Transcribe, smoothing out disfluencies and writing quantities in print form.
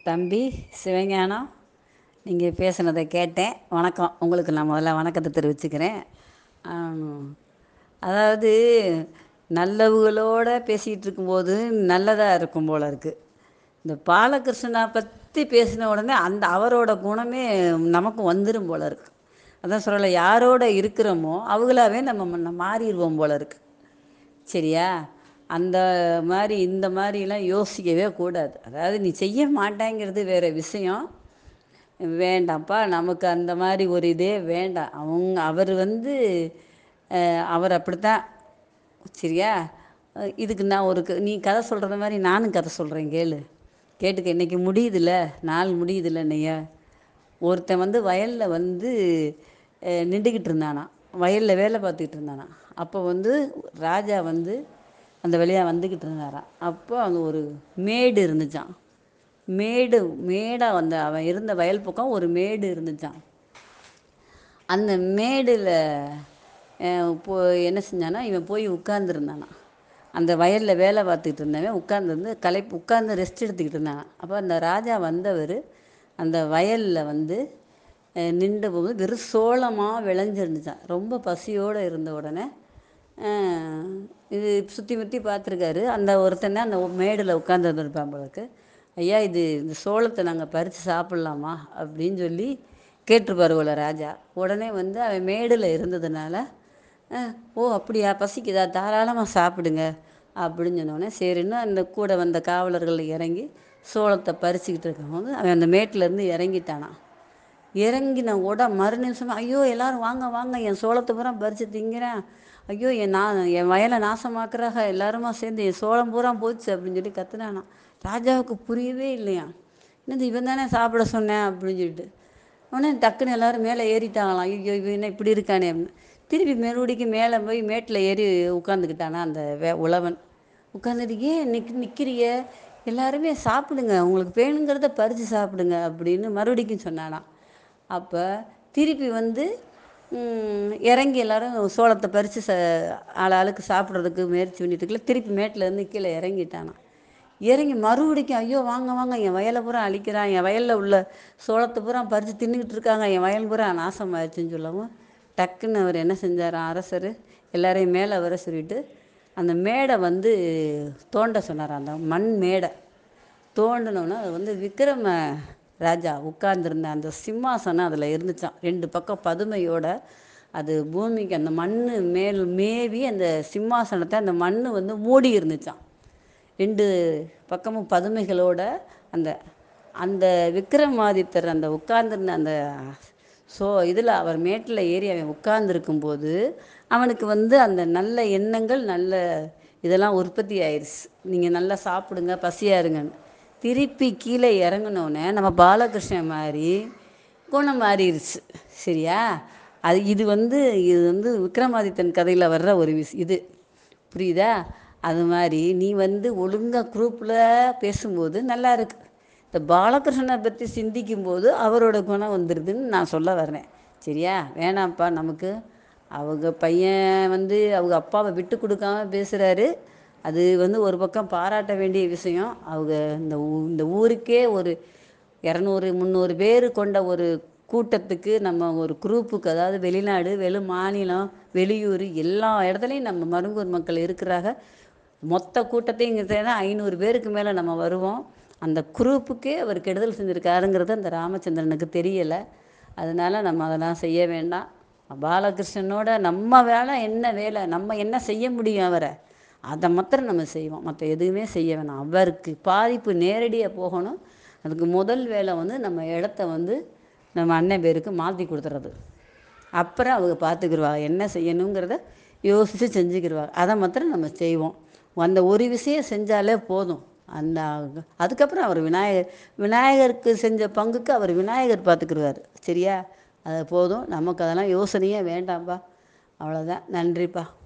தம்பி சிவஞானம், நீங்கள் பேசுனதை கேட்டேன். வணக்கம். உங்களுக்கு நான் முதல்ல வணக்கத்தை தெரிவிச்சுக்கிறேன். அதாவது நல்லவுகளோட பேசிகிட்டு இருக்கும்போது நல்லதாக இருக்கும் போல இருக்குது. இந்த பாலகிருஷ்ணனை பற்றி பேசின உடனே அவரோட குணமே நமக்கு வந்துடும் போல இருக்கு. அதான் சொல்லலை, யாரோட இருக்கிறோமோ அவங்களாவே நம்ம மாறிடுவோம் போல இருக்கு. சரியா? அந்த மாதிரி இந்த மாதிரிலாம் யோசிக்கவே கூடாது. அதாவது நீ செய்ய மாட்டேங்கிறது வேறு விஷயம். வேண்டாம்ப்பா, நமக்கு அந்த மாதிரி ஒரு இதே வேண்டாம். அவர் அவர் அப்படித்தான். சரியா? இதுக்கு நான் நீ கதை சொல்கிறத மாதிரி நானும் கதை சொல்கிறேன், கேட்டுக்க. இன்றைக்கி முடியுதில்ல, நாள் முடியுதில்ல. இன்னைய ஒருத்தன் வயலில் நின்றுக்கிட்டு இருந்தானா, வயலில் வேலை பார்த்துக்கிட்டு இருந்தானா. அப்போ ராஜா அந்த வழியாக வந்துக்கிட்டு இருந்தாராம். அப்போ அங்கே ஒரு மேடு இருந்துச்சான். மேடாக அவன் இருந்த வயல் பக்கம் ஒரு மேடு இருந்துச்சான். அந்த மேடில் என்ன செஞ்சானா, இவன் போய் உட்கார்ந்துருந்தானா. அந்த வயலில் வேலை பார்த்துக்கிட்டு இருந்தவன் உட்கார்ந்து ரெஸ்ட் எடுத்துக்கிட்டு இருந்தானா. அப்போ அந்த ராஜா வந்தவர் அந்த வயலில் நின்ற போது வெறும் சோளமாக விளைஞ்சிருந்துச்சான். ரொம்ப பசியோடு இருந்த உடனே இது சுற்றி முற்றி பார்த்துருக்காரு. அந்த ஒருத்தனை அந்த மேடில் உட்காந்துருந்துருப்பான் போலருக்கு. ஐயா, இந்த சோளத்தை நாங்கள் பறித்து சாப்பிட்லாமா அப்படின்னு சொல்லி கேட்டிருப்பார் போல ராஜா. உடனே அவன் மேடில் இருந்ததுனால, ஓ அப்படியா, பசிக்குதா, தாராளமாக சாப்பிடுங்க அப்படின்னு சொன்னோடனே சரின்னு அந்த கூட வந்த காவலர்கள் இறங்கி சோளத்தை பறிச்சுக்கிட்டு இருக்கும்போது அவன் அந்த மேட்டிலேருந்து இறங்கிட்டானான். இறங்கின மறு நிமிஷமாக, ஐயோ எல்லோரும் வாங்க வாங்க, என் சோளத்தை பூரா பறித்து திங்கிறேன், ஐயோ என் வயலை நாசமாக்குறாக, எல்லாருமா சேர்ந்து என் சோளம் பூரா போச்சு அப்படின்னு சொல்லி கத்துனானான். ராஜாவுக்கு புரியவே இல்லையா. என்னது, இவன் தானே சாப்பிட சொன்னேன் அப்படின்னு சொல்லிட்டு. உடனே டக்குன்னு எல்லோரும் மேலே ஏறிட்டாங்களாம். ஐயோ இவன் என்ன இப்படி இருக்கானே அப்படின்னு. திருப்பி மறுபடிக்கும் மேலே போய் மேட்டில் ஏறி உட்காந்துக்கிட்டானா அந்த உழவன். உட்காந்துட்டு, ஏன் நிற்கிறிய, எல்லாருமே சாப்பிடுங்க, உங்களுக்கு வேணுங்கிறத பறித்து சாப்பிடுங்க அப்படின்னு மறுபடிக்கும் சொன்னானான். அப்போ திருப்பி இறங்கி எல்லோரும் சோளத்தை பறித்து ஆளுக்கு சாப்பிட்றதுக்கு முயற்சி பண்ணிட்டுருக்கல. திருப்பி மேட்டிலேருந்து கீழே இறங்கிட்டானான். இறங்கி மறுபடிக்கும், ஐயோ வாங்க வாங்க, என் வயலை பூரா அழிக்கிறான், என் வயலில் உள்ள சோளத்தை பூரா பறித்து தின்னுக்கிட்டு இருக்காங்க, என் வயல் பூரா நாசமாகிடுச்சின்னு சொல்லவும் டக்குன்னு அவர் என்ன செஞ்சாராம், அரசர் எல்லாரையும் மேலே வர சொல்லிட்டு அந்த மேடை தோண்ட சொன்னார். அந்த மண் மேடை தோண்டினோன்னா அது விக்ரம ராஜா உட்கார்ந்துருந்த அந்த சிம்மாசனம் அதில் இருந்துச்சான். 2 பக்கம் பதுமையோட அது பூமிக்கு அந்த மண் மேவி அந்த சிம்மாசனத்தை அந்த மண் மூடி இருந்துச்சான். 2 பக்கமும் பதுமைகளோட அந்த அந்த விக்ரமாதித்தர் அந்த உட்கார்ந்துருந்த அந்த இதில் அவர் மேட்டில் ஏறி அவன் உட்கார்ந்துருக்கும்போது அவனுக்கு அந்த நல்ல எண்ணங்கள் நல்ல இதெல்லாம் உற்பத்தி ஆயிடுச்சு. நீங்கள் நல்லா சாப்பிடுங்க, பசியாக இருங்கன்னு. திருப்பி கீழே இறங்கினோன்னே நம்ம பாலகிருஷ்ணன் மாதிரி குணம் மாறிடுச்சு. சரியா? இது விக்ரமாதித்தன் கதையில் வர்ற ஒரு இது புரியுதா? அது மாதிரி நீ ஒழுங்காக குரூப்பில் பேசும்போது நல்லா இருக்கு. இந்த பாலகிருஷ்ணனை பற்றி சிந்திக்கும்போது அவரோட குணம் வந்துடுதுன்னு நான் சொல்ல வர்றேன். சரியா? வேணாம்ப்பா, நமக்கு அவங்க பையன் அவங்க அப்பாவை விட்டு கொடுக்காம பேசுகிறாரு. அது ஒரு பக்கம் பாராட்ட வேண்டிய விஷயம். அவங்க இந்த ஊருக்கே ஒரு 200 300 பேர் கொண்ட ஒரு கூட்டத்துக்கு, நம்ம ஒரு குரூப்புக்கு, அதாவது வெளிநாடு மாநிலம் வெளியூர் எல்லா இடத்துலையும் நம்ம மருங்கூர் மக்கள் இருக்கிறாங்க. மொத்த கூட்டத்தையும் இங்கே சேர்ந்தா 500 பேருக்கு மேலே நம்ம வருவோம். அந்த குரூப்புக்கே அவர் கெடுதல் செஞ்சுருக்காருங்கிறது அந்த ராமச்சந்திரனுக்கு தெரியலை. அதனால் நம்ம அதெல்லாம் செய்ய வேண்டாம். பாலகிருஷ்ணனோட நம்ம வேலை என்ன வேலை, நம்ம என்ன செய்ய முடியும் அவரை, அதை மாத்திரம் நம்ம செய்வோம். மற்ற எதுவுமே செய்ய வேணாம். அவருக்கு பாதிப்பு நேரடியாக போகணும். அதுக்கு முதல் வேலை நம்ம இடத்த நம்ம அண்ணன் பேருக்கு மாற்றி கொடுத்துறது. அப்புறம் அவங்க பார்த்துக்கிடுவாங்க, என்ன செய்யணுங்கிறத யோசித்து செஞ்சுக்கிடுவாங்க. அதை மாத்திரம் நம்ம செய்வோம். அந்த ஒரு விஷயம் செஞ்சாலே போதும். அதுக்கப்புறம் அவர் விநாயகருக்கு செஞ்ச பங்குக்கு அவர் விநாயகர் பார்த்துக்கிடுவார். சரியா? அது போதும். நமக்கு அதெல்லாம் யோசனையே வேண்டாம்ப்பா. அவ்வளோதான். நன்றிப்பா.